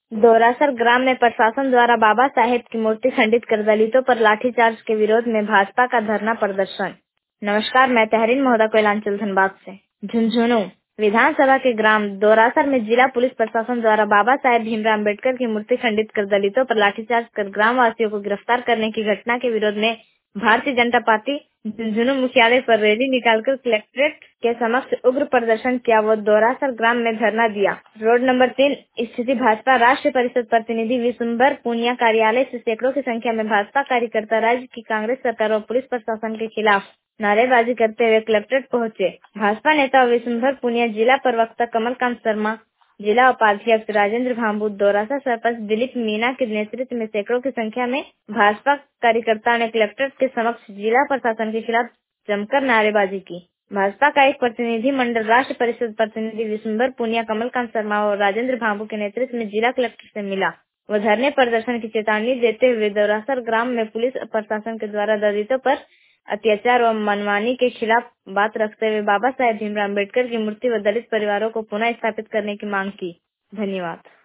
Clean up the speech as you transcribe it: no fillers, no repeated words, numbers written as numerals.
दोरासर ग्राम में प्रशासन द्वारा बाबा साहेब की मूर्ति खंडित कर दलितों पर लाठीचार्ज के विरोध में भाजपा का धरना प्रदर्शन। नमस्कार, मैं तहरीन महोदा कोयलांचल धनबाद से। झुंझुनू विधानसभा के ग्राम दोरासर में जिला पुलिस प्रशासन द्वारा बाबा साहेब भीमराव अम्बेडकर की मूर्ति खंडित कर दलितों पर लाठीचार्ज कर ग्राम वासियों को गिरफ्तार करने की घटना के विरोध में भारतीय जनता पार्टी झुंझुनू मुख्यालय पर रैली निकालकर कलेक्ट्रेट के समक्ष उग्र प्रदर्शन किया व दोरासर ग्राम में धरना दिया। रोड नंबर 3 स्थित भाजपा राष्ट्रीय परिषद प्रतिनिधि विशुंभर पुनिया कार्यालय से सैकड़ों की संख्या में भाजपा कार्यकर्ता राज्य की कांग्रेस सरकार और पुलिस प्रशासन के खिलाफ नारेबाजी करते हुए कलेक्ट्रेट पहुंचे। भाजपा नेता विशुंभर पुनिया, जिला प्रवक्ता कमलकांत शर्मा, जिला उपाध्यक्ष राजेंद्र भाम्बू, दोरासर सरपंच दिलीप मीणा के नेतृत्व में सैकड़ों की संख्या में भाजपा कार्यकर्ताओं ने कलेक्ट्रेट के समक्ष जिला प्रशासन के खिलाफ जमकर नारेबाजी की। भाजपा का एक प्रतिनिधि मंडल राष्ट्र परिषद प्रतिनिधि विशुंभर पुनिया, कमलकांत शर्मा और राजेंद्र भाम्बू के नेतृत्व में जिला कलेक्टर से मिला व धरने प्रदर्शन की चेतावनी देते हुए दोरासर ग्राम में पुलिस प्रशासन के द्वारा दलितों पर अत्याचार व मनमानी के खिलाफ बात रखते हुए बाबा साहेब भीमराव अम्बेडकर की मूर्ति व दलित परिवारों को पुनः स्थापित करने की मांग की। धन्यवाद।